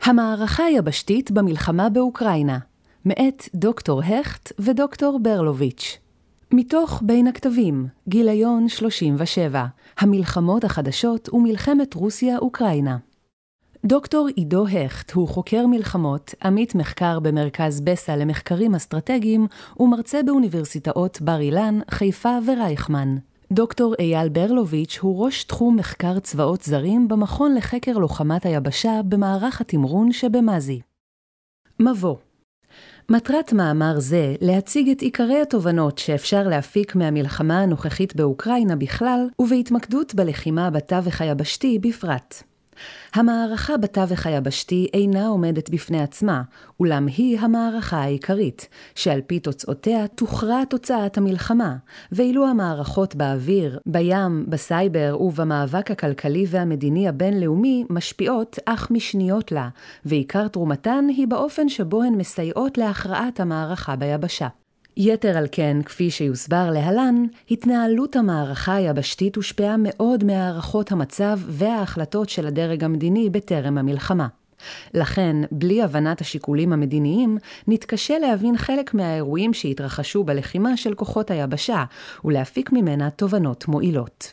המערכה היבשתית במלחמה באוקראינה, מאת דוקטור הכט ודוקטור ברלוביץ'. מתוך בין הכתבים, גיליון 37, המלחמות החדשות ומלחמת רוסיה-אוקראינה. דוקטור עידו הכט הוא חוקר מלחמות, עמית מחקר במרכז בסה למחקרים אסטרטגיים ומרצה באוניברסיטאות בר אילן, חיפה ורייכמן. דוקטור אייל ברלוביץ' הוא ראש תחום מחקר צבאות זרים במכון לחקר לוחמת היבשה במערך התמרון שבמזי. מבוא. מטרת מאמר זה להציג את עיקרי התובנות שאפשר להפיק מהמלחמה הנוכחית באוקראינה בכלל ובהתמקדות בלחימה בתווך היבשתי בפרט. המערכה בתווך היבשתי אינה עומדת בפני עצמה, אולם היא המערכה העיקרית, שעל פי תוצאותיה תוכרע תוצאת המלחמה, ואילו המערכות באוויר, בים, בסייבר ובמאבק הכלכלי והמדיני הבינלאומי משפיעות אך משניות לה, ועיקר תרומתן היא באופן שבו הן מסייעות להכרעת המערכה ביבשה. יתר על כן, כפי שיוסבר להלן, התנהלות המערכה היבשתית הושפעה מאוד מהערכות המצב וההחלטות של הדרג המדיני בטרם המלחמה. לכן, בלי הבנת השיקולים המדיניים, נתקשה להבין חלק מהאירועים שהתרחשו בלחימה של כוחות היבשה, ולהפיק ממנה תובנות מועילות.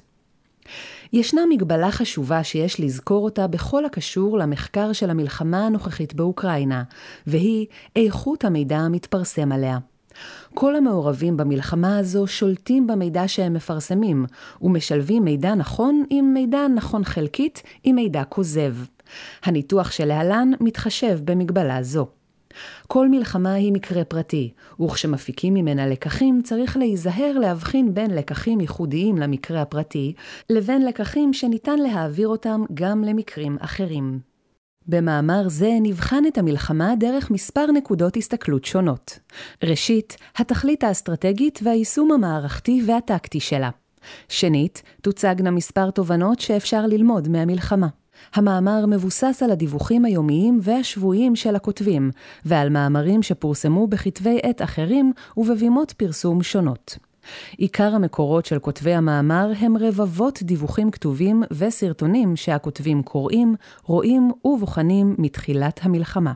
ישנה מגבלה חשובה שיש לזכור אותה בכל הקשור למחקר של המלחמה הנוכחית באוקראינה, והיא איכות המידע המתפרסם עליה. כל המעורבים במלחמה הזו שולטים במידע שהם מפרסמים, ומשלבים מידע נכון עם מידע נכון חלקית עם מידע כוזב. הניתוח שלהלן מתחשב במגבלה זו. כל מלחמה היא מקרה פרטי, וכשמפיקים ממנה לקחים צריך להיזהר להבחין בין לקחים ייחודיים למקרה הפרטי, לבין לקחים שניתן להעביר אותם גם למקרים אחרים. במאמר זה נבחן את המלחמה דרך מספר נקודות הסתכלות שונות. ראשית, התכלית האסטרטגית והיישום המערכתי והטקטי שלה. שנית, תוצגנה מספר תובנות שאפשר ללמוד מהמלחמה. המאמר מבוסס על הדיווחים היומיים והשבועיים של הכותבים, ועל מאמרים שפורסמו בכתבי עת אחרים ובבימות פרסום שונות. עיקר המקורות של כותבי המאמר הם רבבות דיווחים כתובים וסרטונים שהכותבים קוראים, רואים ובוחנים מתחילת המלחמה.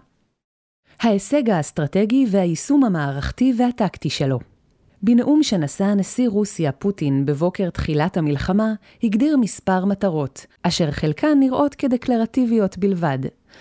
ההישג האסטרטגי והיישום המערכתי והטקטי שלו. בנאום שנשא נשיא רוסיה פוטין בבוקר תחילת המלחמה, הגדיר מספר מטרות, אשר חלקן נראות כדקלרטיביות בלבד.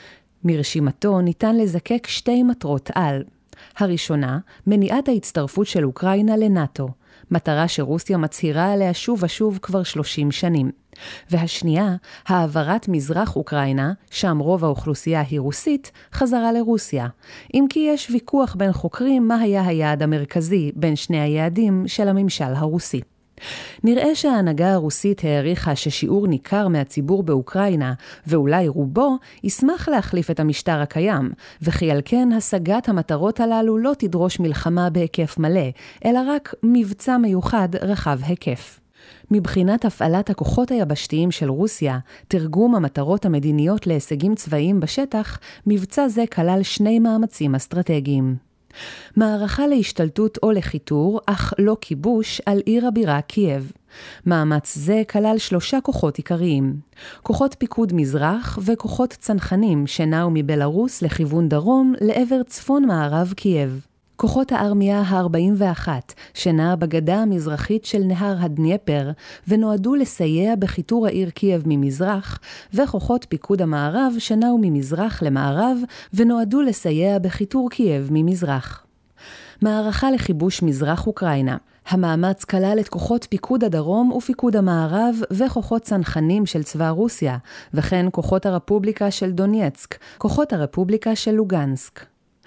מרשימתו ניתן לזקק שתי מטרות על. הראשונה, מניעת ההצטרפות של אוקראינה לנאטו, מטרה שרוסיה מצהירה עליה שוב ושוב כבר 30 שנים. והשנייה, העברת מזרח אוקראינה, שם רוב האוכלוסייה היא רוסית, חזרה לרוסיה. אם כי יש ויכוח בין חוקרים מה היה היעד המרכזי בין שני היעדים של הממשל הרוסי. נראה שההנהגה הרוסית העריכה ששיעור ניכר מהציבור באוקראינה, ואולי רובו, ישמח להחליף את המשטר הקיים, וכי על כן השגת המטרות הללו לא תדרוש מלחמה בהיקף מלא, אלא רק מבצע מיוחד רחב היקף. מבחינת הפעלת הכוחות היבשתיים של רוסיה, תרגום המטרות המדיניות להישגים צבאיים בשטח, מבצע זה כלל שני מאמצים אסטרטגיים. מערכה להשתלטות או לחיתור, אך לא כיבוש, על עיר הבירה קייב. מאמץ זה כלל 3 כוחות עיקריים. כוחות פיקוד מזרח וכוחות צנחנים שנעו מבלרוס לכיוון דרום לעבר צפון מערב קייב. כוחות הארמיה ה-41 שנעה בגדה המזרחית של נהר הדניפר ונועדו לסייע בחיתור העיר קייב ממזרח, וכוחות פיקוד המערב שנעו ממזרח למערב ונועדו לסייע בחיתור קייב ממזרח. מערכה לכיבוש מזרח אוקראינה. המאמץ כלל את כוחות פיקוד הדרום ופיקוד המערב וכוחות צנחנים של צבא רוסיה, וכן כוחות הרפובליקה של דונייצק, כוחות הרפובליקה של לוגנסק.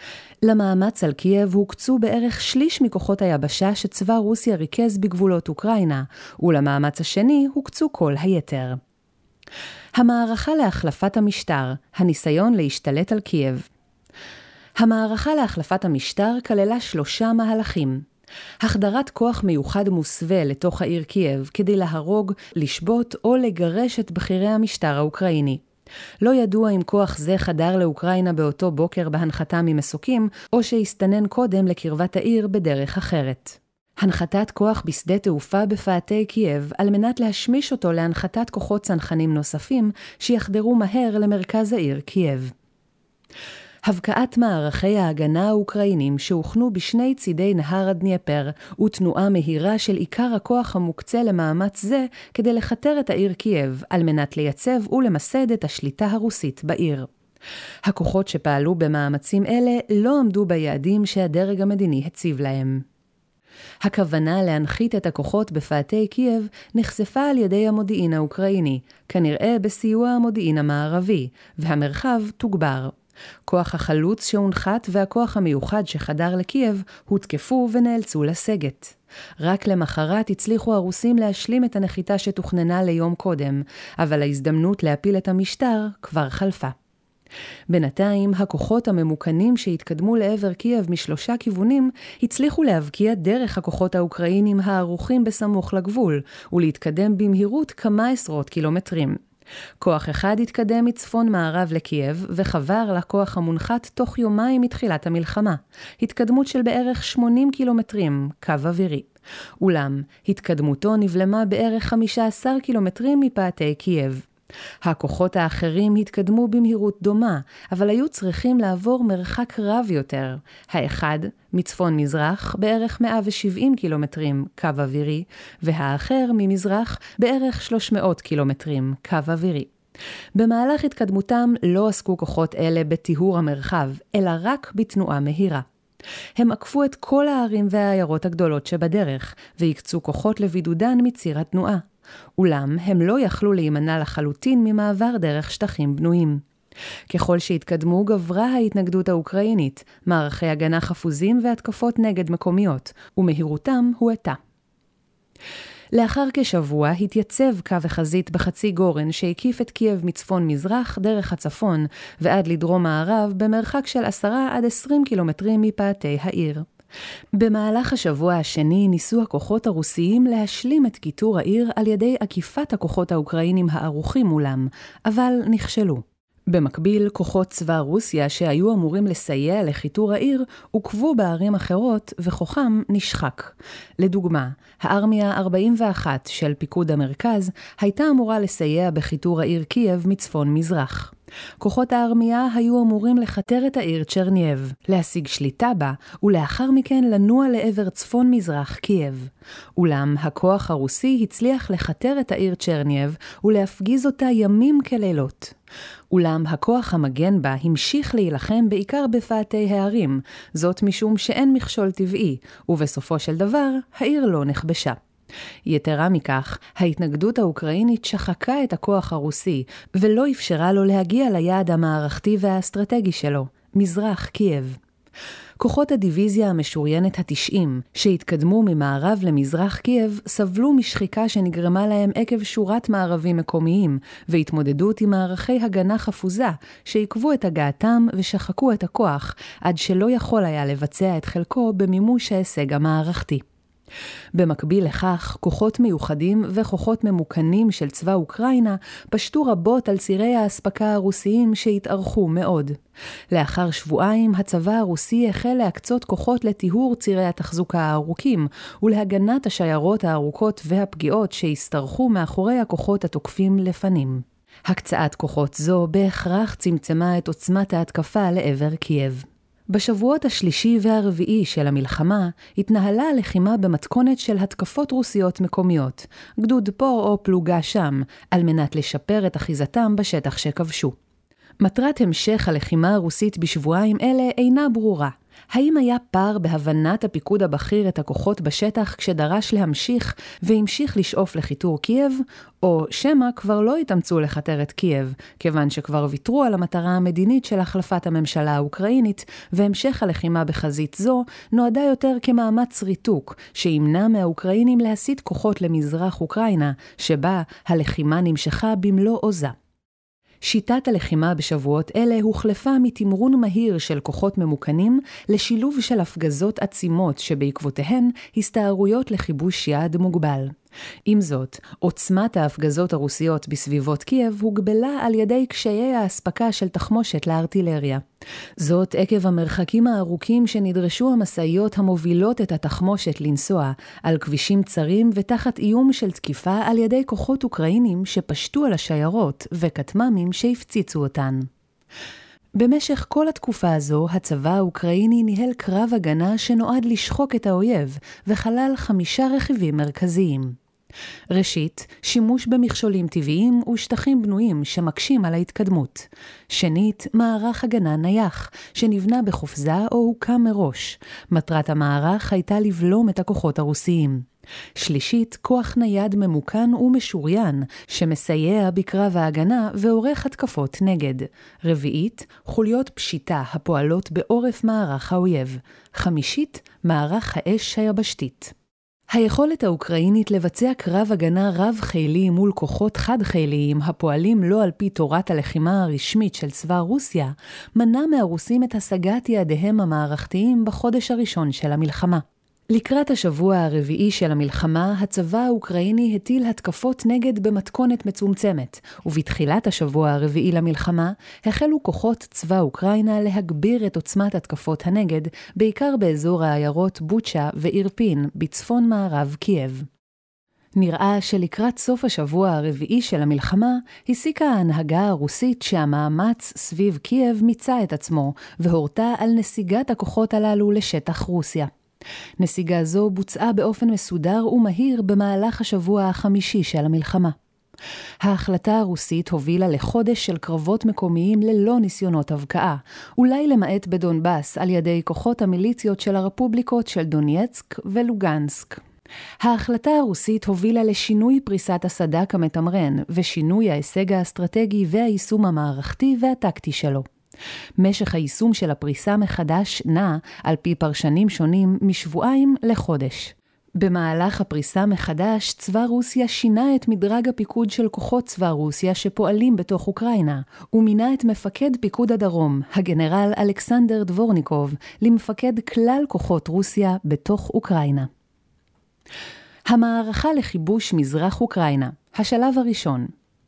למאמץ על קייב הוקצו בערך שליש מכוחות היבשה שצבא רוסיה ריכז בגבולות אוקראינה, ולמאמץ השני הוקצו כל היתר. המערכה להחלפת המשטר, הניסיון להשתלט על קייב. המערכה להחלפת המשטר כללה 3 מהלכים. החדרת כוח מיוחד מוסווה לתוך העיר קייב כדי להרוג, לשבות או לגרש את בכירי המשטר האוקראיני. לא ידוע אם כוח זה חדר לאוקראינה באותו בוקר בהנחתה ממסוקים, או שהסתנן קודם לקרבת העיר בדרך אחרת. הנחתת כוח בשדה תעופה בפאתי קייב על מנת להשמיש אותו להנחתת כוחות צנחנים נוספים שיחדרו מהר למרכז העיר קייב. הבקעת מערכי ההגנה האוקראינים שהוכנו בשני צידי נהר הדניפר ותנועה מהירה של עיקר הכוח המוקצה למאמץ זה כדי לחתר את העיר קייב על מנת לייצב ולמסד את השליטה הרוסית בעיר. הכוחות שפעלו במאמצים אלה לא עמדו ביעדים שהדרג המדיני הציב להם. הכוונה להנחית את הכוחות בפאתי קייב נחשפה על ידי המודיעין האוקראיני, כנראה בסיוע המודיעין המערבי, והמרחב תוגבר. כוח החלוץ שהונחת והכוח המיוחד שחדר לקייב הותקפו ונאלצו לסגת. רק למחרת הצליחו הרוסים להשלים את הנחיתה שתוכננה ליום קודם, אבל ההזדמנות להפיל את המשטר כבר חלפה. בינתיים, הכוחות הממוקנים שהתקדמו לעבר קייב משלושה כיוונים הצליחו להבקיע דרך הכוחות האוקראינים הערוכים בסמוך לגבול ולהתקדם במהירות כמה עשרות קילומטרים. כוח אחד התקדם מצפון מערב לקייב וחבר לכוח המונחת תוך יומיים מתחילת המלחמה, התקדמות של בערך 80 קילומטרים, קו אווירי. אולם, התקדמותו נבלמה בערך 15 קילומטרים מפאתי קייב. הכוחות האחרים התקדמו במהירות דומה, אבל היו צריכים לעבור מרחק רב יותר. האחד, מצפון מזרח, בערך 170 קילומטרים, קו אווירי, והאחר ממזרח, בערך 300 קילומטרים, קו אווירי. במהלך התקדמותם לא עסקו כוחות אלה בטיהור המרחב, אלא רק בתנועה מהירה. הם עקפו את כל הערים והעיירות הגדולות שבדרך, והקצו כוחות לבידודן מציר התנועה. אולם הם לא יכלו להימנע לחלוטין ממעבר דרך שטחים בנויים. ככל שהתקדמו גברה ההתנגדות האוקראינית, מערכי הגנה חפוזים והתקפות נגד מקומיות, ומהירותם הואטה. לאחר כשבוע התייצב קו החזית בחצי גורן שהקיף את קייב מצפון מזרח דרך הצפון ועד לדרום מערב במרחק של 10 עד 20 קילומטרים מפאתי העיר. במהלך השבוע השני ניסו הכוחות הרוסיים להשלים את קיטור העיר על ידי עקיפת הכוחות האוקראינים הערוכים מולם, אבל נכשלו. במקביל, כוחות צבא רוסיה שהיו אמורים לסייע לחיתור העיר, עוקבו בערים אחרות וכוחם נשחק. לדוגמה, הארמיה 41 של פיקוד המרכז הייתה אמורה לסייע בחיתור העיר קייב מצפון מזרח. כוחות הארמיה היו אמורים לחתר את העיר צ'רניאב, להשיג שליטה בה, ולאחר מכן לנוע לעבר צפון מזרח קייב. אולם הכוח הרוסי הצליח לחתר את העיר צ'רניאב ולהפגיז אותה ימים כלילות. אולם הכוח המגן בה המשיך להילחם בעיקר בפאתי הערים, זאת משום שאין מכשול טבעי, ובסופו של דבר העיר לא נכבשה. יתרה מכך, ההתנגדות האוקראינית שחקה את הכוח הרוסי, ולא אפשרה לו להגיע ליעד המערכתי והאסטרטגי שלו, מזרח קייב. כוחות הדיוויזיה המשוריינת ה-90, שהתקדמו ממערב למזרח קייב, סבלו משחיקה שנגרמה להם עקב שורת מערבים מקומיים, והתמודדות עם מערכי הגנה חפוזה, שעיכבו את הגעתם ושחקו את הכוח, עד שלא יכול היה לבצע את חלקו במימוש ההישג המערכתי. במקביל לכך, כוחות מיוחדים וכוחות ממוקנים של צבא אוקראינה פשטו רבות על צירי האספקה הרוסיים שהתארכו מאוד. לאחר שבועיים, הצבא הרוסי החל להקצות כוחות לטיהור צירי התחזוקה הארוכים ולהגנת השיירות הארוכות והפגיעות שהסתרחו מאחורי הכוחות התוקפים לפנים. הקצאת כוחות זו בהכרח צמצמה את עוצמת ההתקפה לעבר קייב. בשבועות השלישי והרביעי של המלחמה התנהלה הלחימה במתכונת של התקפות רוסיות מקומיות, גדוד פה או פלוגה שם, על מנת לשפר את אחיזתם בשטח שכבשו. מטרת המשך הלחימה הרוסית בשבועיים אלה אינה ברורה. האם היה פער בהבנת הפיקוד הבכיר את הכוחות בשטח כשדרש להמשיך והמשיך לשאוף לחיתור קייב, או שמא כבר לא התאמצו לחתר את קייב, כיוון שכבר ויתרו על המטרה המדינית של החלפת הממשלה האוקראינית, והמשך הלחימה בחזית זו נועדה יותר כמאמץ ריתוק, שימנע מהאוקראינים להסיט כוחות למזרח אוקראינה, שבה הלחימה נמשכה במלוא עוזה. שיטת הלחימה בשבועות אלה הוחלפה מתמרון מהיר של כוחות ממוקנים לשילוב של הפגזות עצימות שבעקבותיהן הסתערויות לכיבוש יעד מוגבל. עם זאת, עוצמת ההפגזות הרוסיות בסביבות קייב הוגבלה על ידי קשיי האספקה של תחמושת לארטילריה. זאת עקב המרחקים הארוכים שנדרשו המשאיות המובילות את התחמושת לנסוע על כבישים צרים ותחת איום של תקיפה על ידי כוחות אוקראינים שפשטו על השיירות וכטמ"מים שהפציצו אותן. במשך כל התקופה הזו, הצבא האוקראיני ניהל קרב הגנה שנועד לשחוק את האויב, וכלל 5 רכיבים מרכזיים. ראשית, שימוש במכשולים טבעיים ושטחים בנויים שמקשים על ההתקדמות. שנית, מערך הגנה נייח, שנבנה בחופזה או הוקם מראש. מטרת המערך הייתה לבלום את הכוחות הרוסיים. שלישית, כוח נייד ממוכן ומשוריין, שמסייע בקרב ההגנה ועורך התקפות נגד. רביעית, חוליות פשיטה הפועלות בעורף מערך האויב. חמישית, מערך האש היבשתית. היכולת האוקראינית לבצע קרב הגנה רב-חילי מול כוחות חד-חיליים הפועלים לא על פי תורת הלחימה הרשמית של צבא רוסיה, מנע מהרוסים את השגת יעדיהם המערכתיים בחודש הראשון של המלחמה. לקראת השבוע הרביעי של המלחמה, הצבא האוקראיני הטיל התקפות נגד במתכונת מצומצמת, ובתחילת השבוע הרביעי למלחמה, החלו כוחות צבא אוקראינה להגביר את עוצמת התקפות הנגד, בעיקר באזור העיירות בוצ'ה ואירפין, בצפון מערב קייב. נראה שלקראת סוף השבוע הרביעי של המלחמה, הסיקה ההנהגה הרוסית שהמאמץ סביב קייב מיצה את עצמו, והורתה על נסיגת הכוחות הללו לשטח רוסיה. נסיגה זו בוצעה באופן מסודר ומהיר במהלך השבוע החמישי של המלחמה. ההחלטה הרוסית הובילה לחודש של קרבות מקומיים ללא ניסיונות הבקעה, אולי למעט בדונבאס על ידי כוחות המיליציות של הרפובליקות של דונייצק ולוגנסק. ההחלטה הרוסית הובילה לשינוי פריסת הסד"כ המתמרן ושינוי ההישג האסטרטגי והיישום המערכתי והטקטי שלו. משך היישום של הפריסה מחדש נע, על פי פרשנים שונים, משבועיים לחודש. במהלך הפריסה מחדש, צבא רוסיה שינה את מדרג הפיקוד של כוחות צבא רוסיה שפועלים בתוך אוקראינה, ומינה את מפקד פיקוד הדרום, הגנרל אלכסנדר דבורניקוב, למפקד כלל כוחות רוסיה בתוך אוקראינה. המערכה לכיבוש מזרח אוקראינה, השלב הראשון.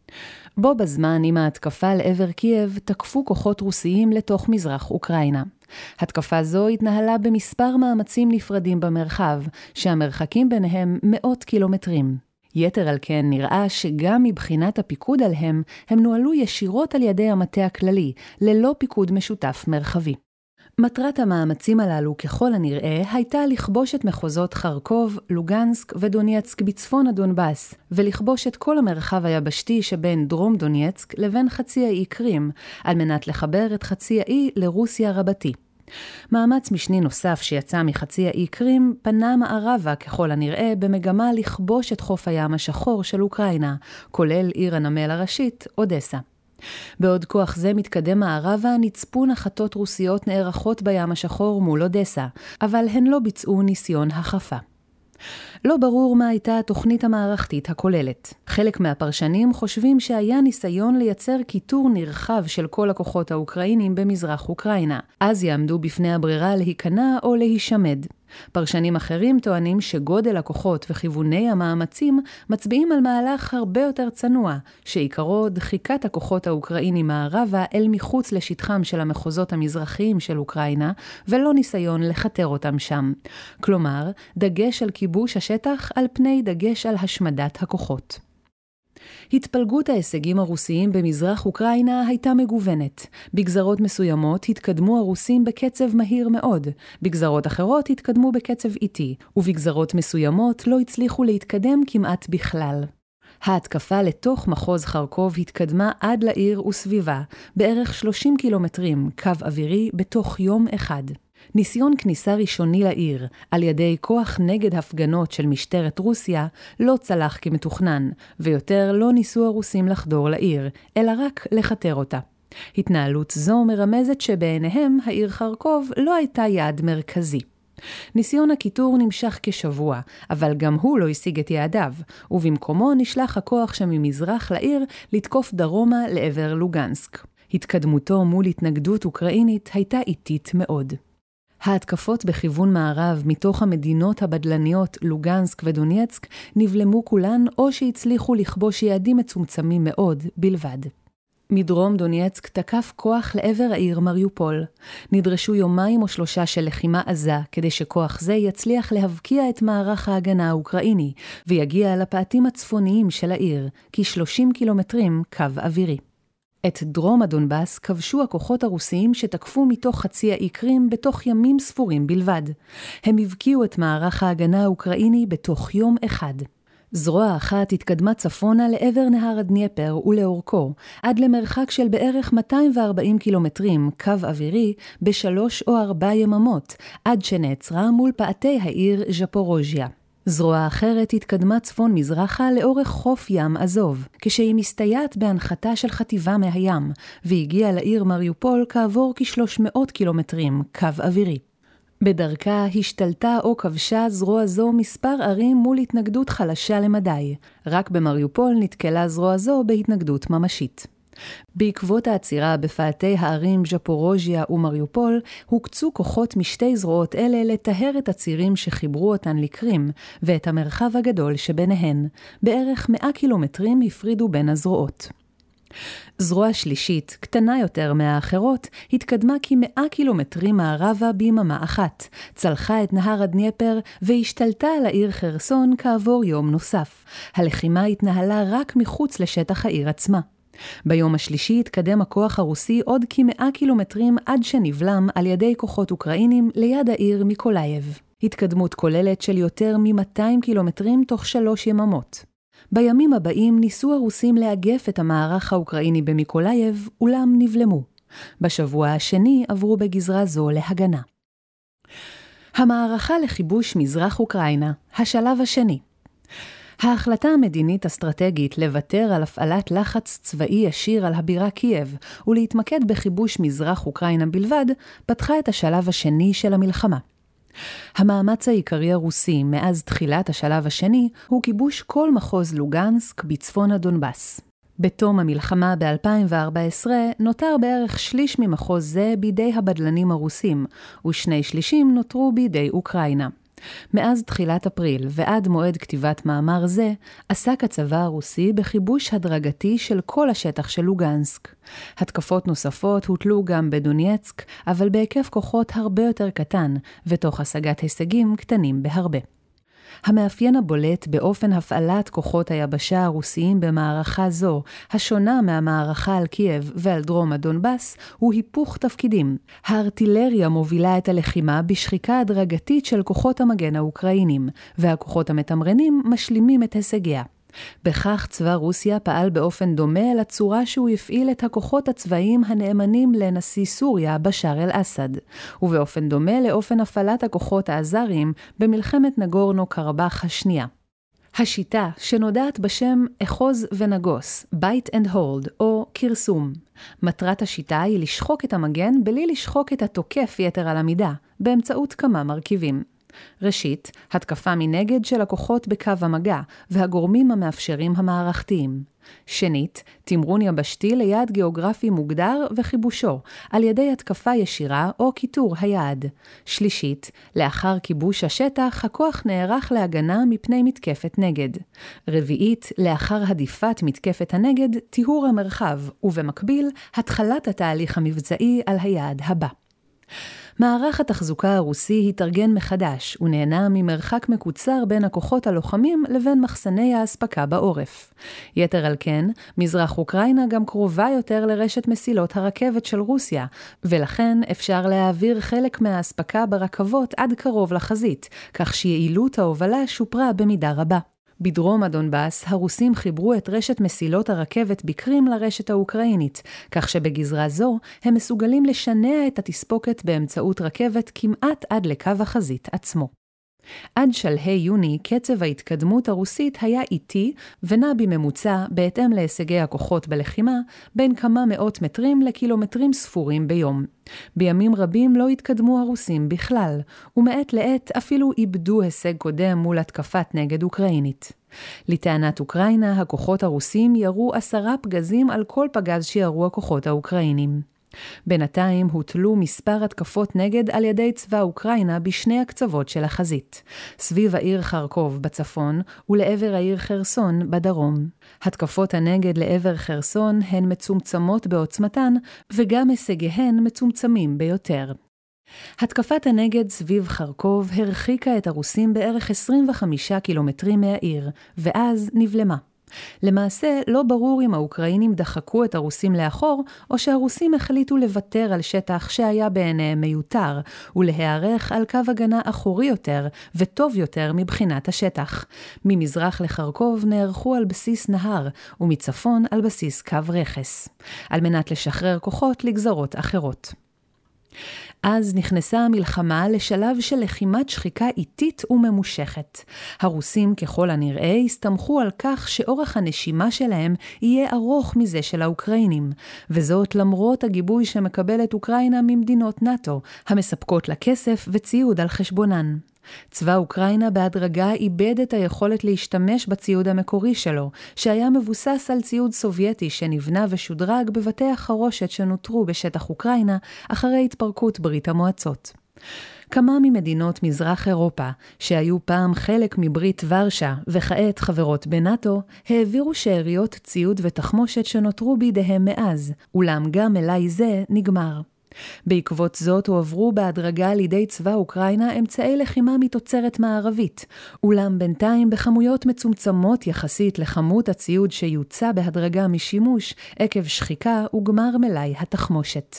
בו בזמן עם ההתקפה לעבר קייב תקפו כוחות רוסיים לתוך מזרח אוקראינה. התקפה זו התנהלה במספר מאמצים נפרדים במרחב, שהמרחקים ביניהם 100 קילומטרים. יתר על כן נראה שגם מבחינת הפיקוד עליהם, הם נוהלו ישירות על ידי המטה הכללי, ללא פיקוד משותף מרחבי. מטרת המאמצים הללו ככל הנראה הייתה לכבוש את מחוזות חרקוב, לוגנסק ודונייצק בצפון הדונבאס, ולכבוש את כל המרחב היבשתי שבין דרום דונייצק לבין חצי האי קרים, על מנת לחבר את חצי האי לרוסיה רבתי. מאמץ משני נוסף שיצא מחצי האי קרים פנה מערבה ככל הנראה במגמה לכבוש את חוף הים השחור של אוקראינה, כולל עיר הנמל הראשית, אודסה. בעוד כוח זה מתקדם מערבה, נצפו נחתות רוסיות נערכות בים השחור מול אודסה, אבל הן לא ביצעו ניסיון החפה. לא ברור מה הייתה התוכנית המערכתית הכוללת. חלק מהפרשנים חושבים שהיה ניסיון לייצר כיתור נרחב של כל הכוחות האוקראינים במזרח אוקראינה. אז יעמדו בפני הברירה להיכנע או להישמד. פרשנים אחרים טוענים שגודל הכוחות וכיווני המאמצים מצביעים על מהלך הרבה יותר צנוע, שעיקרו דחיקת הכוחות האוקראינים מערבה אל מחוץ לשטחם של המחוזות המזרחיים של אוקראינה, ולא ניסיון לחתר אותם שם. כלומר, דגש על כיבוש השטח על פני דגש על השמדת הכוחות. התפלגות ההישגים הרוסיים במזרח אוקראינה הייתה מגוונת. בגזרות מסוימות התקדמו הרוסים בקצב מהיר מאוד, בגזרות אחרות התקדמו בקצב איטי, ובגזרות מסוימות לא הצליחו להתקדם כמעט בכלל. ההתקפה לתוך מחוז חרקוב התקדמה עד לעיר וסביבה, בערך 30 קילומטרים, קו אווירי בתוך יום אחד. ניסיון כניסה ראשוני לעיר, על ידי כוח נגד הפגנות של משטרת רוסיה, לא צלח כמתוכנן, ויותר לא ניסו הרוסים לחדור לעיר, אלא רק לחתר אותה. התנהלות זו מרמזת שבעיניהם העיר חרקוב לא הייתה יעד מרכזי. ניסיון הכיתור נמשך כשבוע, אבל גם הוא לא השיג את יעדיו, ובמקומו נשלח הכוח שממזרח לעיר לתקוף דרומה לעבר לוגנסק. התקדמותו מול התנגדות אוקראינית הייתה איטית מאוד. ההתקפות בכיוון מערב מתוך המדינות הבדלניות לוגנסק ודונייצק נבלמו כולן או שהצליחו לכבוש יעדים מצומצמים מאוד בלבד. מדרום דונייצק תקף כוח לעבר העיר מריופול. נדרשו 2 או 3 של לחימה עזה כדי שכוח זה יצליח להבקיע את מערך ההגנה האוקראיני ויגיע לפאתים הצפוניים של העיר, כ-30 קילומטרים קו אווירי. את דרום הדונבאס כבשו הכוחות הרוסיים שתקפו מתוך חצי האי קרים בתוך ימים ספורים בלבד. הם הבקיעו את מערך ההגנה האוקראיני בתוך יום אחד. זרוע אחת התקדמה צפונה לעבר נהר הדנייפר ולאורכו, עד למרחק של בערך 240 קילומטרים קו אווירי ב3 או 4 יממות, עד שנעצרה מול פעתי העיר ז'פורוז'יה. זרוע אחרת התקדמה צפון-מזרחה לאורך חוף ים אזוב, כשהיא מסתייעת בהנחתה של חטיבה מהים, והגיעה לעיר מריופול כעבור כ300 קילומטרים קו אווירי. בדרכה השתלטה או כבשה זרוע זו מספר ערים מול התנגדות חלשה למדי. רק במריופול נתקלה זרוע זו בהתנגדות ממשית. בעקבות העצירה בפאתי הערים ז'פורוז'יה ומריופול, הוקצו כוחות משתי זרועות אלה לטהר את הצירים שחיברו אותן לקרים, ואת המרחב הגדול שביניהן. בערך 100 קילומטרים הפרידו בין הזרועות. זרוע שלישית, קטנה יותר מהאחרות, התקדמה כ100 קילומטרים מערבה ביממה אחת, צלחה את נהר הדנייפר והשתלטה על העיר חרסון כעבור יום נוסף. הלחימה התנהלה רק מחוץ לשטח העיר עצמה. ביום השלישי התקדם הכוח הרוסי עוד כ100 קילומטרים עד שנבלם על ידי כוחות אוקראינים ליד העיר מיקולייב. התקדמות כוללת של יותר מ200 קילומטרים תוך 3 יממות. בימים הבאים ניסו הרוסים לאגף את המערך האוקראיני במיקולייב, אולם נבלמו. בשבוע השני עברו בגזרה זו להגנה. המערכה לכיבוש מזרח אוקראינה, השלב השני. ההחלטה המדינית אסטרטגית לוותר על הפעלת לחץ צבאי ישיר על הבירה קייב ולהתמקד בכיבוש מזרח אוקראינה בלבד, פתחה את השלב השני של המלחמה. המאמץ העיקרי הרוסי מאז תחילת השלב השני הוא כיבוש כל מחוז לוגנסק בצפון הדונבאס. בתום המלחמה ב-2014 נותר בערך שליש ממחוז זה בידי הבדלנים הרוסים, ו2/3 נותרו בידי אוקראינה. מאז תחילת אפריל ועד מועד כתיבת מאמר זה, עסק הצבא הרוסי בכיבוש הדרגתי של כל השטח של לוגנסק. התקפות נוספות הוטלו גם בדונייצק, אבל בהיקף כוחות הרבה יותר קטן, ותוך השגת הישגים קטנים בהרבה. המאפיין הבולט באופן הפעלת כוחות היבשה הרוסיים במערכה זו, השונה מהמערכה על קייב ועל דרום הדונבאס, הוא היפוך תפקידים. הארטילריה מובילה את הלחימה בשחיקה הדרגתית של כוחות המגן האוקראינים, והכוחות המתמרנים משלימים את הישגיה. בכך צבא רוסיה פעל באופן דומה לצורה שהוא הפעיל את הכוחות הצבאיים הנאמנים לנשיא סוריה בשאר אל-אסד, ובאופן דומה לאופן הפעלת הכוחות האזריים במלחמת נגורנו קרבאח השנייה. השיטה שנודעת בשם אחוז ונגוס, bite and hold או קרסום. מטרת השיטה היא לשחוק את המגן בלי לשחוק את התוקף יתר על המידה, באמצעות כמה מרכיבים. ראשית, התקפה מנגד של הכוחות בקו המגע והגורמים המאפשרים המערכתיים. שנית, תמרון יבשתי ליעד גיאוגרפי מוגדר וחיבושו, על ידי התקפה ישירה או כיתור היעד. שלישית, לאחר כיבוש השטח, הכוח נערך להגנה מפני מתקפת נגד. רביעית, לאחר הדיפת מתקפת הנגד, טיהור המרחב, ובמקביל, התחלת התהליך המבצעי על היעד הבא. מערך התחזוקה הרוסי התארגן מחדש ונהנה ממרחק מקוצר בין הכוחות הלוחמים לבין מחסני האספקה בעורף. יתר על כן, מזרח אוקראינה גם קרובה יותר לרשת מסילות הרכבת של רוסיה, ולכן אפשר להעביר חלק מהאספקה ברכבות עד קרוב לחזית, כך שיעילות ההובלה שופרה במידה רבה. בדרום הדונבאס, הרוסים חיברו את רשת מסילות הרכבת בקרים לרשת האוקראינית, כך שבגזרה זו הם מסוגלים לשנע את התספוקת באמצעות רכבת כמעט עד לקו החזית עצמו. עד שלהי יוני, קצב ההתקדמות הרוסית היה איטי ונע בממוצע, בהתאם להישגי הכוחות בלחימה, בין כמה מאות מטרים לקילומטרים ספורים ביום. בימים רבים לא התקדמו הרוסים בכלל, ומעת לעת אפילו איבדו הישג קודם מול התקפת נגד אוקראינית. לטענת אוקראינה, הכוחות הרוסים ירו 10 פגזים על כל פגז שירו הכוחות האוקראינים. בינתיים הוטלו מספר התקפות נגד על ידי צבא אוקראינה בשני הקצוות של החזית, סביב העיר חרקוב בצפון ולעבר העיר חרסון בדרום. התקפות הנגד לעבר חרסון הן מצומצמות בעוצמתן וגם הישגיהן מצומצמים ביותר. התקפת הנגד סביב חרקוב הרחיקה את הרוסים בערך 25 קילומטרים מהעיר, ואז נבלמה. למעשה, לא ברור אם האוקראינים דחקו את הרוסים לאחור, או שהרוסים החליטו לוותר על שטח שהיה בעיניהם מיותר, ולהיערך על קו הגנה אחורי יותר וטוב יותר מבחינת השטח. ממזרח לחרקוב נערכו על בסיס נהר, ומצפון על בסיס קו רכס, על מנת לשחרר כוחות לגזרות אחרות. אז נכנסה המלחמה לשלב של לחימת שחיקה איטית וממושכת. הרוסים ככל הנראה הסתמכו על כך שאורך הנשימה שלהם יהיה ארוך מזה של האוקראינים, וזאת למרות הגיבוי שמקבלת אוקראינה ממדינות נאטו, המספקות לה כסף וציוד על חשבונן. צבא אוקראינה בהדרגה איבד את היכולת להשתמש בציוד המקורי שלו, שהיה מבוסס על ציוד סובייטי שנבנה ושודרג בבתי החרושת שנותרו בשטח אוקראינה אחרי התפרקות ברית המועצות. כמה ממדינות מזרח אירופה, שהיו פעם חלק מברית ורשה וכעת חברות בנאטו, העבירו שאריות ציוד ותחמושת שנותרו בידיהם מאז, אולם גם מלאי זה נגמר. בעקבות זאת הועברו בהדרגה לידי צבא אוקראינה אמצעי לחימה מתוצרת מערבית, אולם בינתיים בכמויות מצומצמות יחסית לכמות הציוד שיוצא בהדרגה משימוש עקב שחיקה וגמר מלאי התחמושת.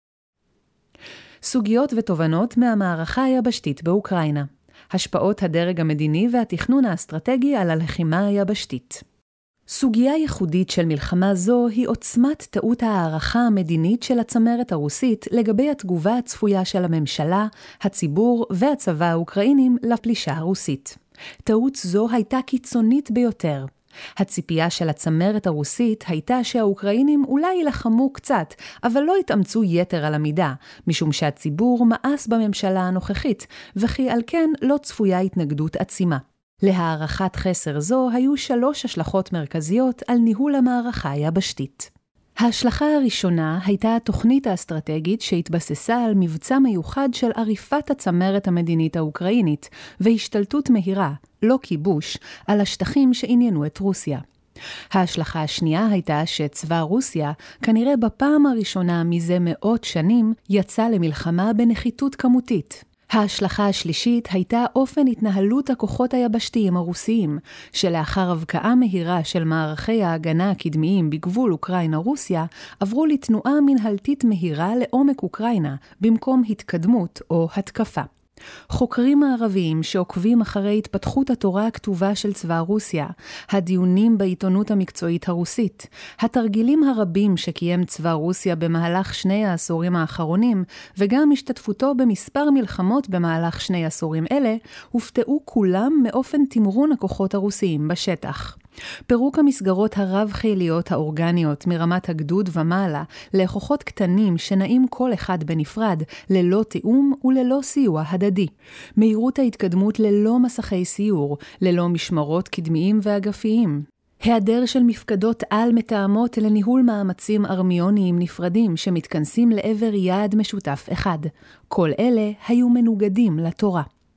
סוגיות ותובנות מהמערכה היבשתית באוקראינה. השפעות הדרג המדיני והתכנון האסטרטגי על הלחימה היבשתית. סוגיה ייחודית של מלחמה זו היא עוצמת טעות הערכה המדינית של הצמרת הרוסית לגבי התגובה הצפויה של הממשלה, הציבור והצבא האוקראינים לפלישה הרוסית. טעות זו הייתה קיצונית ביותר. הציפייה של הצמרת הרוסית הייתה שהאוקראינים אולי ילחמו קצת, אבל לא התאמצו יתר על המידה, משום שהציבור מאס בממשלה הנוכחית, וכי על כן לא צפויה התנגדות עצימה. להערכת חסר זו היו 3 השלכות מרכזיות על ניהול המערכה היבשתית. ההשלכה הראשונה הייתה התוכנית האסטרטגית שהתבססה על מבצע מיוחד של עריפת הצמרת המדינית האוקראינית והשתלטות מהירה, לא כיבוש, על השטחים שעניינו את רוסיה. ההשלכה השנייה הייתה שצבא רוסיה, כנראה בפעם הראשונה מזה מאות שנים, יצא למלחמה בנחיתות כמותית. ההשלכה השלישית הייתה אופן התנהלות הכוחות היבשתיים הרוסיים, שלאחר הבקעה מהירה של מערכי ההגנה הקדמיים בגבול אוקראינה-רוסיה, עברו לתנועה מנהלתית מהירה לעומק אוקראינה, במקום התקדמות או התקפה. חוקרים מערביים שעוקבים אחרי התפתחות התורה הכתובה של צבא רוסיה, הדיונים בעיתונות המקצועית הרוסית, התרגילים הרבים שקיים צבא רוסיה במהלך 2 העשורים האחרונים, וגם השתתפותו במספר מלחמות במהלך 2 עשורים אלה, הופתעו כולם מאופן תמרון הכוחות הרוסיים בשטח. פירוק המסגרות הרב-חיליות האורגניות מרמת הגדוד ומעלה לכוחות קטנים שנעים כל אחד בנפרד, ללא תיאום וללא סיוע הדדי. מהירות ההתקדמות ללא מסכי סיור, ללא משמרות קדמיים ואגפיים. היעדר של מפקדות על מתאמות לניהול מאמצים ארמיוניים נפרדים שמתכנסים לעבר יעד משותף אחד. כל אלה היו מנוגדים לתורה.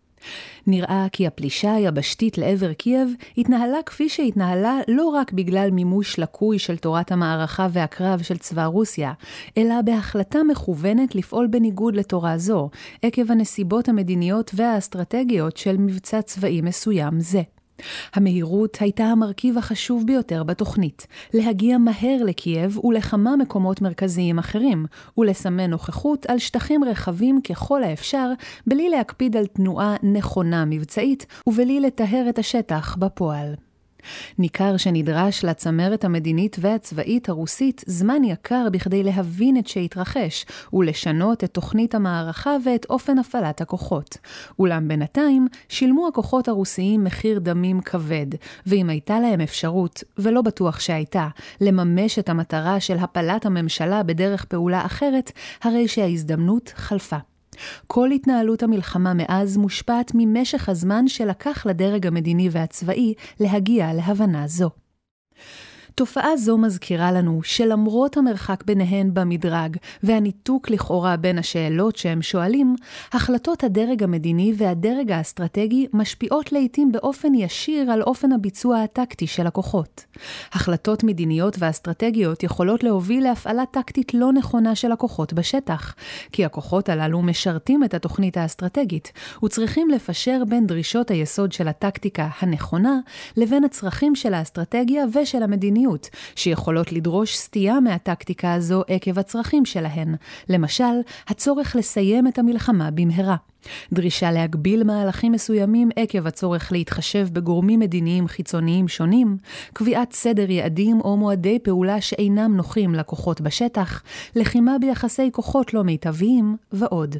נראה כי הפלישה היבשתית לעבר קייב התנהלה כפי שהתנהלה לא רק בגלל מימוש לקוי של תורת המערכה והקרב של צבא רוסיה, אלא בהחלטה מכוונת לפעול בניגוד לתורה זו, עקב הנסיבות המדיניות והאסטרטגיות של מבצע צבאי מסוים זה. המהירות הייתה המרכיב החשוב ביותר בתוכנית, להגיע מהר לקייב ולכמה מקומות מרכזיים אחרים, ולסמן נוכחות על שטחים רחבים ככל האפשר, בלי להקפיד על תנועה נכונה מבצעית, ובלי לטהר את השטח בפועל. ניכר שנדרש לצמרת המדינית והצבאית הרוסית זמן יקר בכדי להבין את שהתרחש ולשנות את תוכנית המערכה ואת אופן הפעלת הכוחות. אולם בינתיים שילמו הכוחות הרוסיים מחיר דמים כבד, ואם הייתה להם אפשרות, ולא בטוח שהייתה, לממש את המטרה של הפלת הממשלה בדרך פעולה אחרת, הרי שההזדמנות חלפה. כל התנהלות המלחמה מאז מושפעת ממשך הזמן שלקח לדרג המדיני והצבאי להגיע להבנה זו. תופעה זו מזכירה לנו שלמרות המרחק ביניהן במדרג והניתוק לכאורה בין השאלות שהם שואלים, החלטות הדרג המדיני והדרג האסטרטגי משפיעות לעתים באופן ישיר על אופן הביצוע הטקטי של הכוחות. החלטות מדיניות ואסטרטגיות יכולות להוביל להפעלה טקטית לא נכונה של הכוחות בשטח, כי הכוחות הללו משרתים את התוכנית האסטרטגית וצריכים לפשר בין דרישות היסוד של הטקטיקה הנכונה לבין הצרכים של האסטרטגיה ושל המדיניות, שיכולות לדרוש סטייה מהטקטיקה הזו עקב הצרכים שלהן, למשל, הצורך לסיים את המלחמה במהרה. דרישה להגביל מהלכים מסוימים עקב הצורך להתחשב בגורמים מדיניים חיצוניים שונים, קביעת סדר יעדים או מועדי פעולה שאינם נוחים לכוחות בשטח, לחימה ביחסי כוחות לא מיטביים ועוד.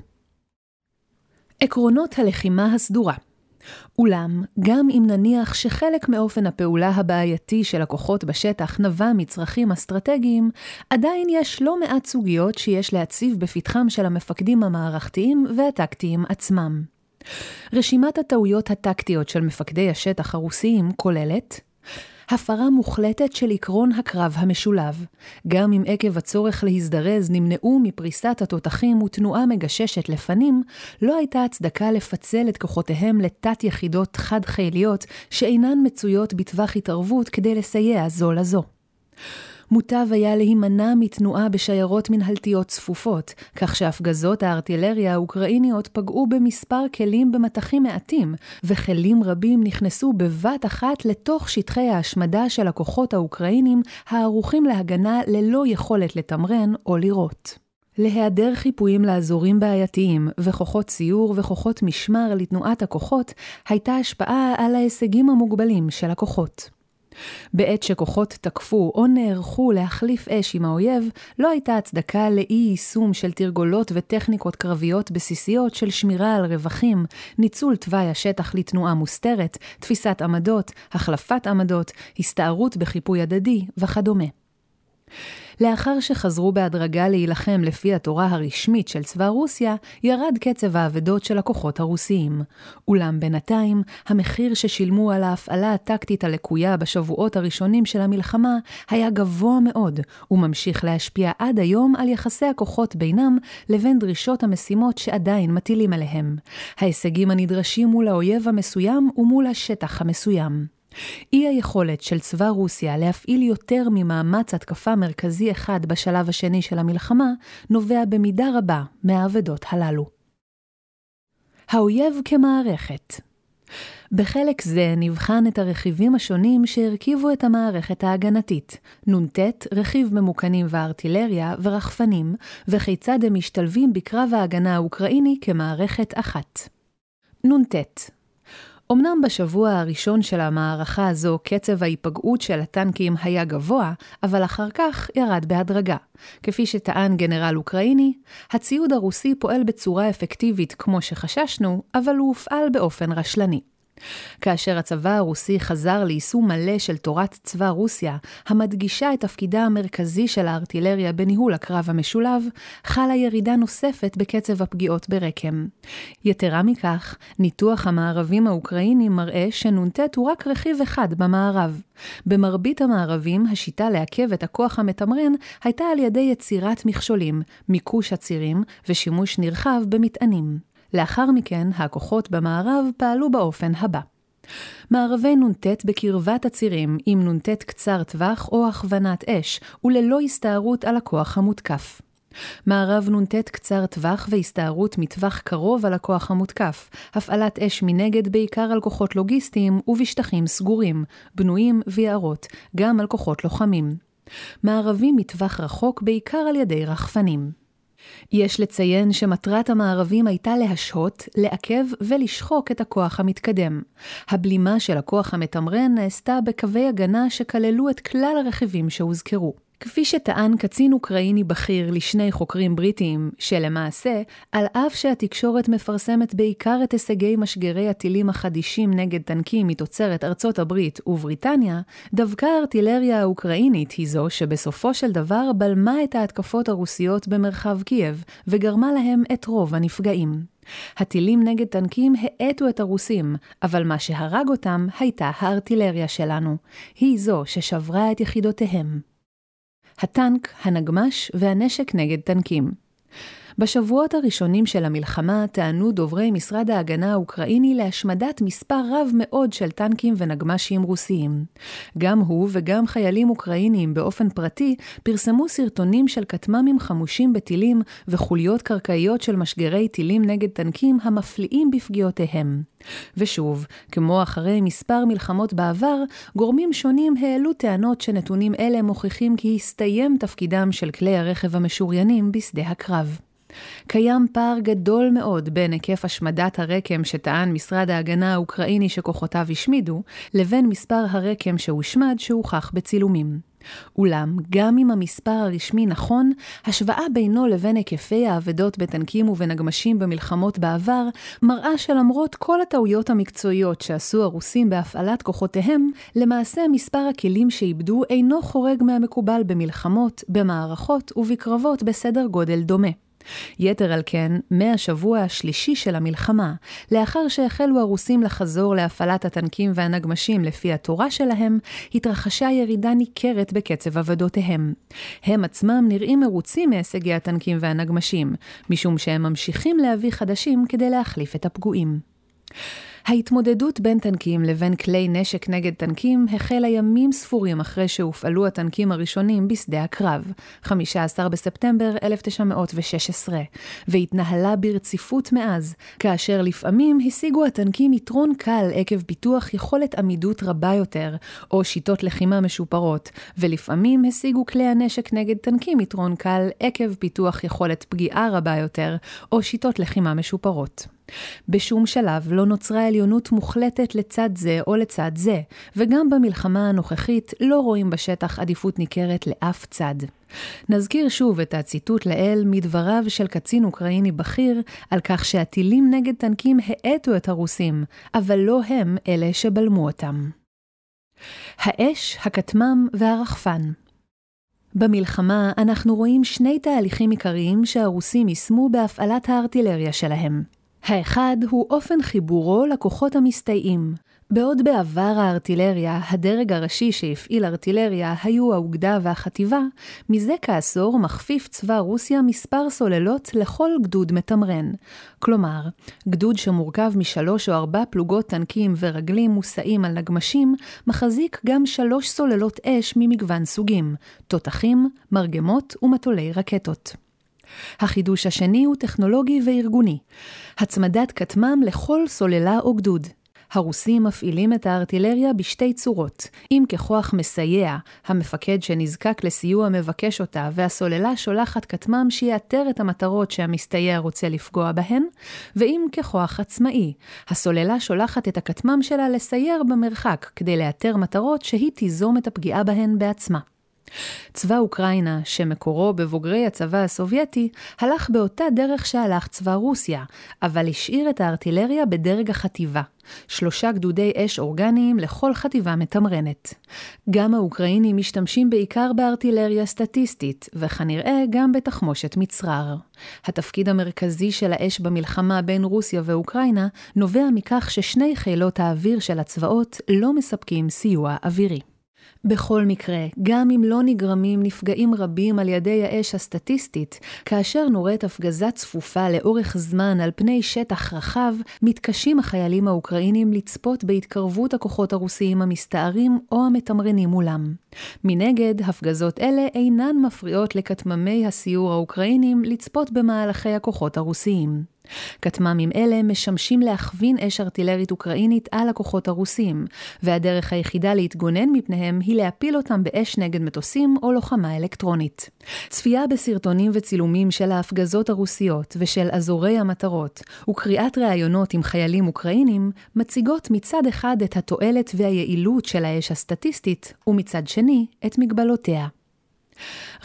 עקרונות הלחימה הסדורה. אולם, גם אם נניח שחלק מאופן הפעולה הבעייתי של הכוחות בשטח נבע מצרכים אסטרטגיים, עדיין יש לא מעט סוגיות שיש להציב בפתחם של המפקדים המערכתיים והטקטיים עצמם. רשימת הטעויות הטקטיות של מפקדי השטח הרוסיים כוללת הפרה מוחלטת של עקרון הקרב המשולב. גם אם עקב הצורך להזדרז נמנעו מפריסת התותחים ותנועה מגששת לפנים, לא הייתה הצדקה לפצל את כוחותיהם לתת יחידות חד חיליות שאינן מצויות בטווח התערבות כדי לסייע זו לזו. מוטב היה להימנע מתנועה בשיירות מנהלתיות צפופות, כך שהפגזות הארטילריה האוקראיניות פגעו במספר כלים במתחים מעטים, וכלים רבים נכנסו בבת אחת לתוך שטחי ההשמדה של הכוחות האוקראינים הערוכים להגנה ללא יכולת לתמרן או לירות. להיעדר חיפויים לאזורים בעייתיים וכוחות ציור וכוחות משמר לתנועת הכוחות הייתה השפעה על ההישגים המוגבלים של הכוחות. בעת שכוחות תקפו או נערכו להחליף אש עם האויב, לא הייתה הצדקה לאי יישום של תרגולות וטכניקות קרביות בסיסיות של שמירה על רווחים, ניצול תוואי השטח לתנועה מוסתרת, תפיסת עמדות, החלפת עמדות, הסתערות בחיפוי הדדי וכדומה. לאחר שחזרו בהדרגה להילחם לפי התורה הרשמית של צבא רוסיה, ירד קצב העבדות של הכוחות הרוסיים. אולם בינתיים, המחיר ששילמו על ההפעלה הטקטית הלקויה בשבועות הראשונים של המלחמה היה גבוה מאוד, וממשיך להשפיע עד היום על יחסי הכוחות בינם לבין דרישות המשימות שעדיין מטילים עליהם. ההישגים הנדרשים מול האויב המסוים ומול השטח המסוים. אי היכולת של צבא רוסיה להפעיל יותר ממאמץ התקפה מרכזי אחד בשלב השני של המלחמה, נובע במידה רבה מהעבדות הללו. האויב כמערכת. בחלק זה נבחן את הרכיבים השונים שהרכיבו את המערכת ההגנתית, נ"ט, רכיב ממוקנים וארטילריה ורחפנים, וכיצד הם משתלבים בקרב ההגנה האוקראיני כמערכת אחת. נ"ט אמנם בשבוע הראשון של המערכה הזו קצב ההיפגעות של הטנקים היה גבוה, אבל אחר כך ירד בהדרגה. כפי שטען גנרל אוקראיני, הציוד הרוסי פועל בצורה אפקטיבית כמו שחששנו, אבל הוא הופעל באופן רשלני. כאשר הצבא הרוסי חזר ליישום מלא של תורת צבא רוסיה, המדגישה את תפקידה המרכזי של הארטילריה בניהול הקרב המשולב, חלה ירידה נוספת בקצב הפגיעות ברקם. יתרה מכך, ניתוח המערבים האוקראינים מראה שנ"ט הוא רק רכיב אחד במערב. במרבית המערבים, השיטה לעכב את הכוח המתמרן הייתה על ידי יצירת מכשולים, מיקוש הצירים ושימוש נרחב במטענים. לאחר מכן, הכוחות במערב פעלו באופן הבא. מערבי נ"ט בקרבת הצירים עם נ"ט קצר טווח או הכוונת אש, וללא הסתערות על הכוח המותקף. מערב נ"ט קצר טווח והסתערות מטווח קרוב על הכוח המותקף, הפעלת אש מנגד בעיקר על כוחות לוגיסטיים ובשטחים סגורים, בנויים ויערות, גם על כוחות לוחמים. מערבים מטווח רחוק בעיקר על ידי רחפנים. יש לציין שמטרת המערבים הייתה להשהות, לעכב ולשחוק את הכוח המתקדם. הבלימה של הכוח המתמרן נעשתה בקווי הגנה שכללו את כלל הרכיבים שהוזכרו. כפי שטען קצין אוקראיני בכיר לשני חוקרים בריטיים, שלמעשה, על אף שהתקשורת מפרסמת בעיקר את הישגי משגרי הטילים החדישים נגד טנקים מתוצרת ארצות הברית ובריטניה, דווקא הארטילריה האוקראינית היא זו שבסופו של דבר בלמה את ההתקפות הרוסיות במרחב קייב, וגרמה להם את רוב הנפגעים. הטילים נגד טנקים האטו את הרוסים, אבל מה שהרג אותם הייתה הארטילריה שלנו. היא זו ששברה את יחידותיהם. הטנק, הנגמש והנשק נגד טנקים. בשבועות הראשונים של המלחמה טענו דוברי משרד ההגנה האוקראיני להשמדת מספר רב מאוד של טנקים ונגמשים רוסיים. גם הוא וגם חיילים אוקראיניים באופן פרטי פרסמו סרטונים של כטמ"מים חמושים בטילים וחוליות קרקעיות של משגרי טילים נגד טנקים המפליאים בפגיעותיהם. ושוב, כמו אחרי מספר מלחמות בעבר, גורמים שונים העלו טענות שנתונים אלה מוכיחים כי הסתיים תפקידם של כלי הרכב המשוריינים בשדה הקרב. קיים פער גדול מאוד בין היקף השמדת הרקם שטען משרד ההגנה האוקראיני שכוחותיו השמידו, לבין מספר הרקם שהושמד שהוכח בצילומים. אולם, גם אם המספר הרשמי נכון, השוואה בינו לבין היקפי העבדות בטנקים ובנגמשים במלחמות בעבר, מראה שלמרות כל הטעויות המקצועיות שעשו הרוסים בהפעלת כוחותיהם, למעשה מספר הכלים שאיבדו אינו חורג מהמקובל במלחמות, במערכות ובקרבות בסדר גודל דומה. יתר על כן, מהשבוע השלישי של המלחמה, לאחר שהחלו הרוסים לחזור להפעלת הטנקים והנגמשים לפי התורה שלהם, התרחשה ירידה ניכרת בקצב עבודותיהם. הם עצמם נראים מרוצים מהישגי הטנקים והנגמשים, משום שהם ממשיכים להביא חדשים כדי להחליף את הפגועים. ההתמודדות בין טנקים לבין כלי נשק נגד טנקים החלה ימים ספורים אחרי שהופעלו הטנקים הראשונים בשדה הקרב, 15 בספטמבר 1916, והתנהלה ברציפות מאז, כאשר לפעמים השיגו הטנקים יתרון קל עקב פיתוח יכולת עמידות רבה יותר, או שיטות לחימה משופרות, ולפעמים השיגו כלי הנשק נגד טנקים יתרון קל עקב פיתוח יכולת פגיעה רבה יותר, או שיטות לחימה משופרות. בשום שלב לא נוצרה עליונות מוחלטת לצד זה או לצד זה, וגם במלחמה הנוכחית לא רואים בשטח עדיפות ניכרת לאף צד. נזכיר שוב את הציטוט לאל מדבריו של קצין אוקראיני בכיר על כך שהטילים נגד טנקים האטו את הרוסים, אבל לא הם אלה שבלמו אותם. האש, הכטמ"ם והרחפן. במלחמה אנחנו רואים שני תהליכים עיקריים שהרוסים יישמו בהפעלת הארטילריה שלהם. האחד הוא אופן חיבורו לכוחות המסתייעים. בעוד בעבר הארטילריה, הדרג הראשי שהפעיל ארטילריה היו האוגדה והחטיבה, מזה כעשור מכפיף צבא רוסיה מספר סוללות לכל גדוד מתמרן. כלומר, גדוד שמורכב מ3 או 4 פלוגות טנקים ורגלים מוסעים על נגמשים, מחזיק גם 3 סוללות אש ממגוון סוגים, תותחים, מרגמות ומטולי רקטות. החידוש השני הוא טכנולוגי וארגוני. הצמדת כטמ"ם לכל סוללה או גדוד. הרוסים מפעילים את הארטילריה בשתי צורות. אם ככוח מסייע, המפקד שנזקק לסיוע מבקש אותה, והסוללה שולחת כטמ"ם שיאתר את המטרות שהמסתייע רוצה לפגוע בהן, ואם ככוח עצמאי, הסוללה שולחת את הכטמ"ם שלה לסייר במרחק, כדי לאתר מטרות שהיא תיזום את הפגיעה בהן בעצמה. צבא אוקראינה, שמקורו בבוגרי הצבא הסובייטי, הלך באותה דרך שהלך צבא רוסיה, אבל השאיר את הארטילריה בדרג החטיבה. 3 גדודי אש אורגניים לכל חטיבה מתמרנת. גם האוקראינים משתמשים בעיקר בארטילריה סטטיסטית, וכנראה גם בתחמושת מצרר. התפקיד המרכזי של האש במלחמה בין רוסיה ואוקראינה נובע מכך ששני חילות האוויר של הצבאות לא מספקים סיוע אווירי. בכל מקרה, גם אם לא נגרמים נפגעים רבים על ידי האש הסטטיסטית, כאשר נורית הפגזה צפופה לאורך זמן על פני שטח רחב, מתקשים החיילים האוקראינים לצפות בהתקרבות הכוחות הרוסיים המסתערים או המתמרנים מולם. מנגד, הפגזות אלה אינן מפריעות לכטמ"מי הסיור האוקראינים לצפות במהלכי הכוחות הרוסיים. כטמ"מים אלה משמשים להכווין אש ארטילרית אוקראינית על הכוחות הרוסים, והדרך היחידה להתגונן מפניהם היא להפיל אותם באש נגד מטוסים או לוחמה אלקטרונית. צפייה בסרטונים וצילומים של ההפגזות הרוסיות ושל אזורי המטרות, וקריאת ראיונות עם חיילים אוקראינים, מציגות מצד אחד את התועלת והיעילות של האש הסטטיסטית, ומצד שני את מגבלותיה.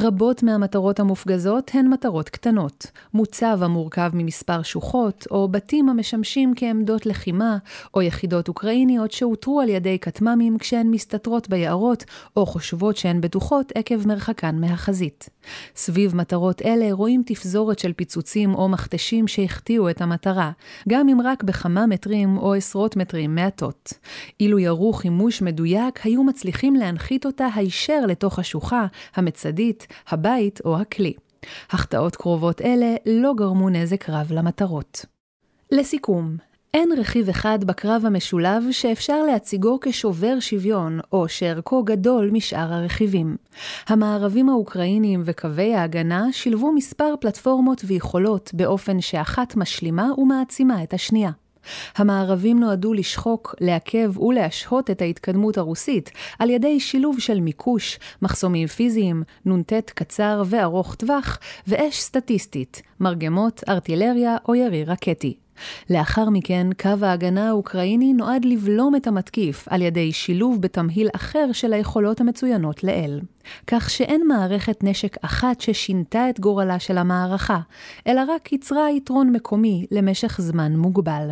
רבות מהמטרות המופגזות הן מטרות קטנות, מוצב המורכב ממספר שוחות, או בתים המשמשים כעמדות לחימה, או יחידות אוקראיניות שאותרו על ידי כטמ"מים כשהן מסתתרות ביערות, או חושבות שהן בטוחות עקב מרחקן מהחזית. סביב מטרות אלה רואים תפזורת של פיצוצים או מכתשים שהחטיאו את המטרה, גם אם רק בכמה מטרים או עשרות מטרים מעטות. אילו ירו חימוש מדויק, היו מצליחים להנחית אותה הישר לתוך השוחה, המצדית, הבית או הכלי. החטאות קרובות אלה לא גרמו נזק רב למטרות. לסיכום, אין רכיב אחד בקרב המשולב שאפשר להציגו כשובר שוויון או שערכו גדול משאר הרכיבים. המערבים האוקראינים וקווי ההגנה שילבו מספר פלטפורמות ויכולות באופן שאחת משלימה ומעצימה את השנייה. המערבים נועדו לשחוק, לעכב ולהשהות את ההתקדמות הרוסית על ידי שילוב של מיקוש, מחסומים פיזיים, נונטט קצר וארוך טווח ואש סטטיסטית, מרגמות, ארטילריה או ירי רקטי. לאחר מכן, קו ההגנה האוקראיני נועד לבלום את המתקיף על ידי שילוב בתמהיל אחר של היכולות המצוינות לאל. כך שאין מערכת נשק אחת ששינתה את גורלה של המערכה, אלא רק יצרה יתרון מקומי למשך זמן מוגבל.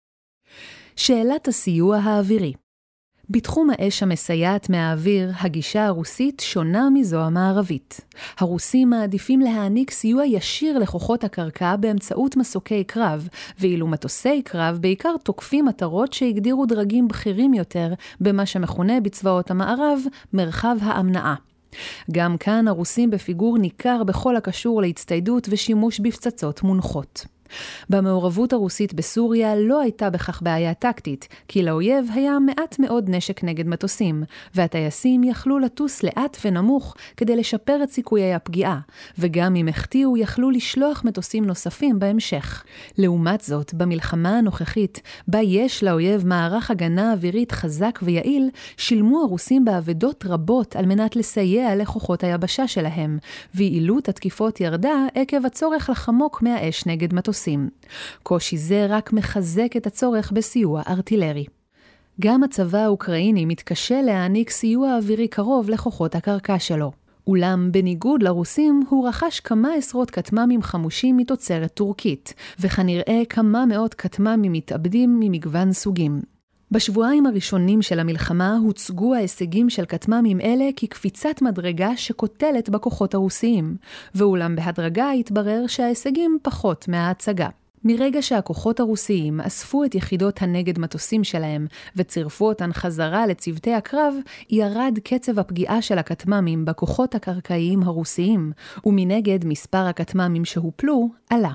שאלת הסיוע האווירי. בתחום האש המסייעת מהאוויר, הגישה הרוסית שונה מזו המערבית. הרוסים מעדיפים להעניק סיוע ישיר לכוחות הקרקע באמצעות מסוקי קרב, ואילו מטוסי קרב בעיקר תוקפים מטרות שהגדירו דרגים בכירים יותר במה שמכונה בצבאות המערב מרחב ההמנעה. גם כאן הרוסים בפיגור ניכר בכל הקשור להצטיידות ושימוש בפצצות מונחות. במעורבות הרוסית בסוריה לא הייתה בכך בעיה טקטית, כי לאויב היה מעט מאוד נשק נגד מטוסים, והטייסים יכלו לטוס לאט ונמוך כדי לשפר את סיכויי הפגיעה, וגם אם החטיאו יכלו לשלוח מטוסים נוספים בהמשך. לעומת זאת, במלחמה הנוכחית, בה יש לאויב מערך הגנה אווירית חזק ויעיל, שילמו הרוסים בעבדות רבות על מנת לסייע לכוחות היבשה שלהם, ויעילות התקיפות ירדה עקב הצורך לחמוק מהאש נגד מטוסים. קושי זה רק מחזק את הצורך בסיוע ארטילרי. גם הצבא האוקראיני מתקשה להעניק סיוע אווירי קרוב לכוחות הקרקע שלו. אולם בניגוד לרוסים הוא רכש כמה עשרות כטמ"מים חמושים מתוצרת טורקית, וכנראה כמה מאות כטמ"מים מתאבדים ממגוון סוגים. בשבועיים הראשונים של המלחמה הוצגו ההישגים של כטמ"מים אלה כקפיצת מדרגה שקוטלת בכוחות הרוסיים, ואולם בהדרגה התברר שההישגים פחות מההצגה. מרגע שהכוחות הרוסיים אספו את יחידות הנגד מטוסים שלהם וצירפו אותן חזרה לצוותי הקרב, ירד קצב הפגיעה של הכטמ"מים בכוחות הקרקעיים הרוסיים, ומנגד מספר הכטמ"מים שהופלו עלה.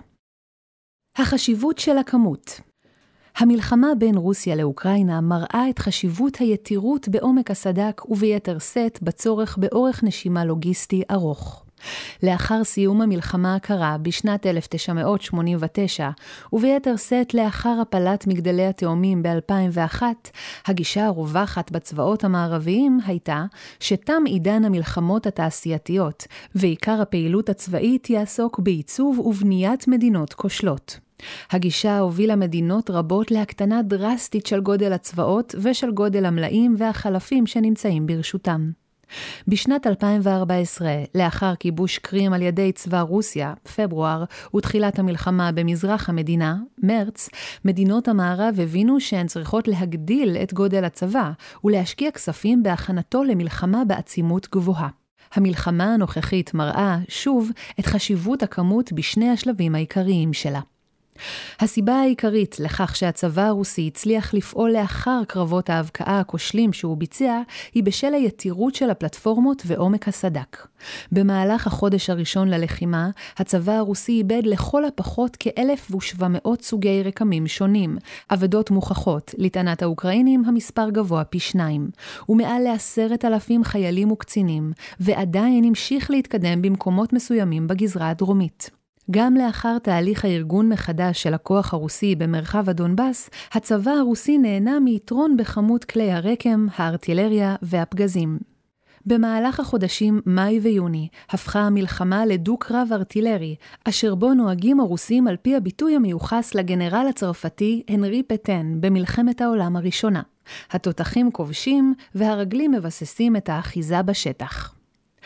החשיבות של הכמות. המלחמה בין רוסיה לאוקראינה מראה את חשיבות היתירות בעומק הסדק וביתר שאת בצורך באורך נשימה לוגיסטי ארוך. לאחר סיום המלחמה הקרה בשנת 1989, וביתר שאת לאחר הפלת מגדלי התאומים ב-2001, הגישה הרווחת בצבאות המערביים הייתה שתם עידן המלחמות התעשייתיות, ועיקר הפעילות הצבאית יעסוק בעיצוב ובניית מדינות כושלות. הגישה הובילה מדינות רבות להקטנה דרסטית של גודל הצבאות ושל גודל המלאים והחלפים שנמצאים ברשותם. בשנת 2014, לאחר כיבוש קרים על ידי צבא רוסיה, פברואר, ותחילת המלחמה במזרח המדינה, מרץ, מדינות המערב הבינו שהן צריכות להגדיל את גודל הצבא ולהשקיע כספים בהכנתו למלחמה בעצימות גבוהה. המלחמה הנוכחית מראה, שוב, את חשיבות הכמות בשני השלבים העיקריים שלה. הסיבה העיקרית לכך שהצבא הרוסי הצליח לפעול לאחר קרבות ההבקעה הכושלים שהוא ביצע, היא בשל היתירות של הפלטפורמות ועומק הסדק. במהלך החודש הראשון ללחימה, הצבא הרוסי איבד לכל הפחות כ-1,700 סוגי רקמים שונים, עבדות מוכחות, לטענת האוקראינים המספר גבוה פי 2, ומעל ל10,000 חיילים וקצינים, ועדיין המשיך להתקדם במקומות מסוימים בגזרה הדרומית. גם לאחר תהליך הארגון מחדש של הכוח הרוסי במרחב הדונבאס, הצבא הרוסי נהנה מיתרון בכמות כלי הרקם, הארטילריה והפגזים. במהלך החודשים מאי ויוני הפכה המלחמה לדו-קרב ארטילרי, אשר בו נוהגים הרוסים על פי הביטוי המיוחס לגנרל הצרפתי הנרי פטן במלחמת העולם הראשונה. התותחים כובשים והרגלים מבססים את האחיזה בשטח.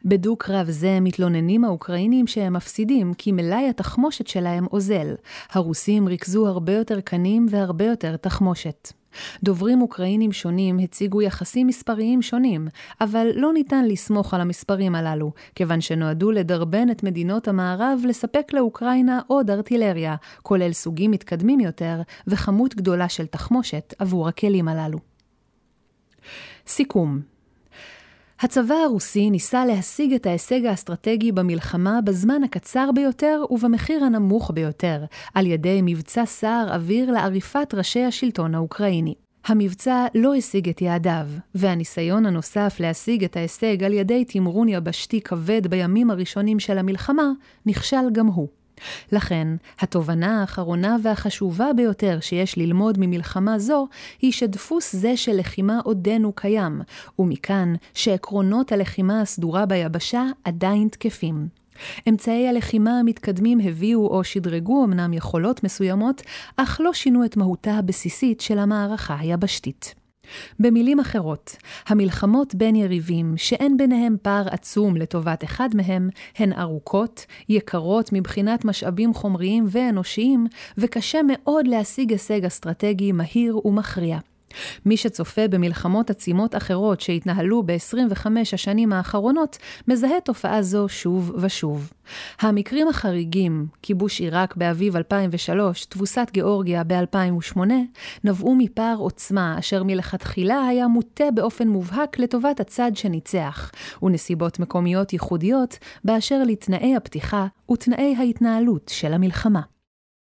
בדו-קרב זה מתלוננים האוקראינים שהם מפסידים כי מלאי התחמושת שלהם אוזל. הרוסים ריכזו הרבה יותר קנים והרבה יותר תחמושת. דוברים אוקראינים שונים הציגו יחסים מספריים שונים, אבל לא ניתן לסמוך על המספרים הללו, כיוון שנועדו לדרבן את מדינות המערב לספק לאוקראינה עוד ארטילריה, כולל סוגים מתקדמים יותר וכמות גדולה של תחמושת עבור הכלים הללו. סיכום. הצבא הרוסי ניסה להשיג את ההישג האסטרטגי במלחמה בזמן הקצר ביותר ובמחיר הנמוך ביותר, על ידי מבצע סער אוויר לעריפת ראשי השלטון האוקראיני. המבצע לא השיג את יעדיו, והניסיון הנוסף להשיג את ההישג על ידי תמרון יבשתי כבד בימים הראשונים של המלחמה נכשל גם הוא. לכן, התובנה האחרונה והחשובה ביותר שיש ללמוד ממלחמה זו, היא שדפוס זה של לחימה עודנו קיים, ומכאן שעקרונות הלחימה הסדורה ביבשה עדיין תקפים. אמצעי הלחימה המתקדמים הביאו או שדרגו אמנם יכולות מסוימות, אך לא שינו את מהותה הבסיסית של המערכה היבשתית. במילים אחרות, המלחמות בין יריבים שאין ביניהם פער עצום לטובת אחד מהם, הן ארוכות, יקרות מבחינת משאבים חומריים ואנושיים, וקשה מאוד להשיג הישג אסטרטגי מהיר ומכריע. מי שצופה במלחמות עצימות אחרות שהתנהלו ב-25 השנים האחרונות, מזהה תופעה זו שוב ושוב. המקרים החריגים, כיבוש עיראק באביב 2003, תבוסת גיאורגיה ב-2008, נבעו מפער עוצמה אשר מלכתחילה היה מוטה באופן מובהק לטובת הצד שניצח, ונסיבות מקומיות ייחודיות באשר לתנאי הפתיחה ותנאי ההתנהלות של המלחמה.